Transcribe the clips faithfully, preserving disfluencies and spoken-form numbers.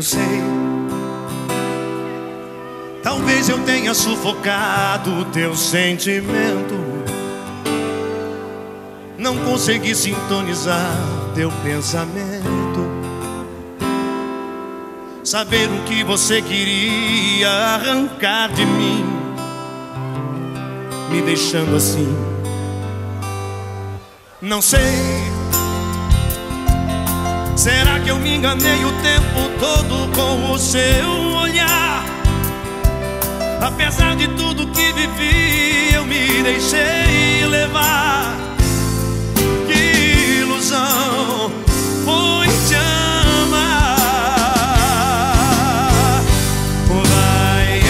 eu sei. Talvez eu tenha sufocado o teu sentimento, não consegui sintonizar teu pensamento, saber o que você queria arrancar de mim, me deixando assim. Não sei, será que eu me enganei o tempo todo com o seu olhar? Apesar de tudo que vivi, eu me deixei levar. Que ilusão foi te amar. Vai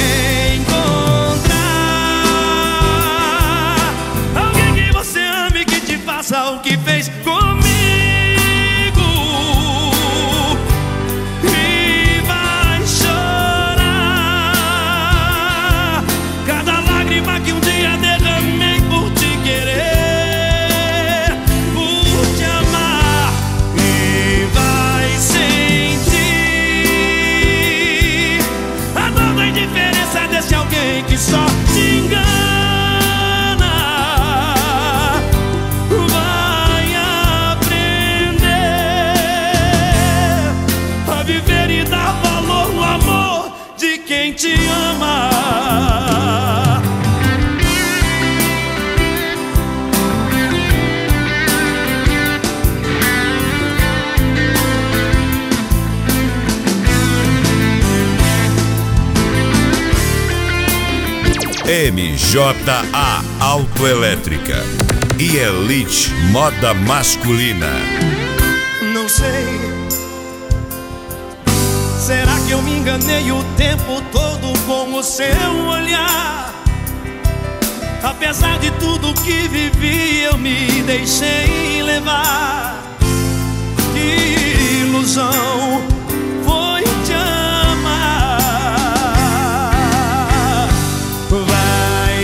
encontrar alguém que você ame, que te faça o que fez comigo. Que um dia derramei por te querer, por te amar, e vai sentir a dor da indiferença desse alguém que só te engana. Vai aprender a viver e dar valor no amor de quem te ama. M J A Autoelétrica e Elite Moda Masculina. Não sei, será que eu me enganei o tempo todo com o seu olhar? Apesar de tudo que vivi, eu me deixei levar. Que ilusão foi te amar. Vai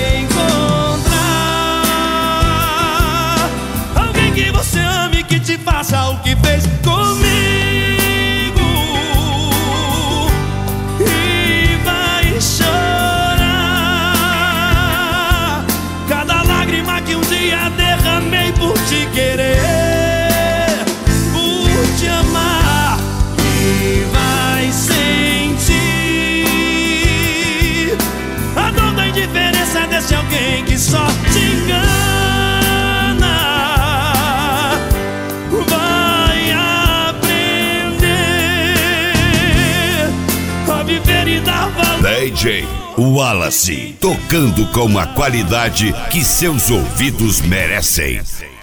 encontrar alguém que você ame, que te faça o que fez comigo, e vai chorar cada lágrima que um dia derramei por te querer, por te amar, e vai sentir a dor da indiferença desse alguém que só te engana. Vai aprender a viver e dar valor. D J Wallace, tocando com a qualidade que seus ouvidos merecem.